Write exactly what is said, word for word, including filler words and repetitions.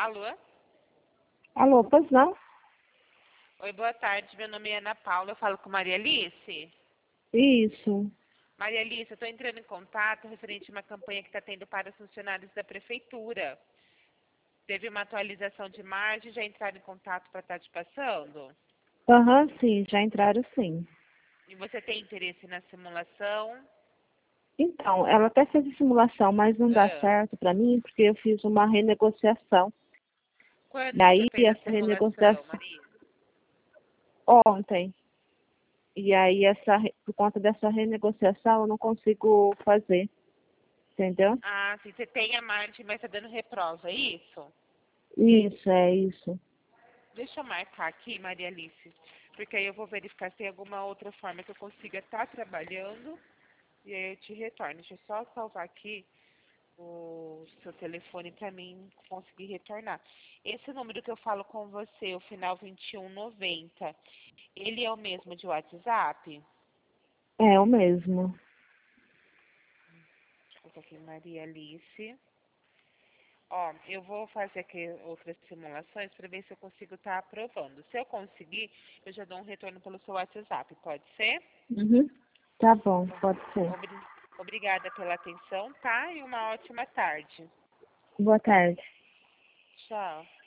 Alô? Alô, pois não? Oi, boa tarde. Meu nome é Ana Paula. Eu falo com Maria Alice. Isso. Maria Alice, eu estou entrando em contato referente a uma campanha que está tendo para os funcionários da prefeitura. Teve uma atualização de margem, já entraram em contato para estar te passando? Aham, sim, já entraram sim. E você tem interesse na simulação? Então, ela até fez a simulação, mas não dá Ah, certo para mim, porque eu fiz uma renegociação. quando que você Daí, fez a essa simulação, renegociação Maria? ontem. E aí, essa, re- por conta dessa renegociação, eu não consigo fazer. Entendeu? Ah, sim, você tem a margem, mas está dando reprova, é isso? Isso, é isso. Deixa eu marcar aqui, Maria Alice, porque aí eu vou verificar se tem alguma outra forma que eu consiga estar trabalhando e aí eu te retorno. Deixa eu só salvar aqui o seu telefone para mim conseguir retornar. Esse número que eu falo com você, o final vinte e um noventa, ele é o mesmo de WhatsApp? É o mesmo. Deixa eu colocar aqui, Maria Alice. Ó, eu vou fazer aqui outras simulações para ver se eu consigo estar aprovando. Se eu conseguir, eu já dou um retorno pelo seu WhatsApp, pode ser? Uhum. Tá bom, pode ser. Obri- Obrigada pela atenção, tá? E uma ótima tarde. Boa tarde. Tchau.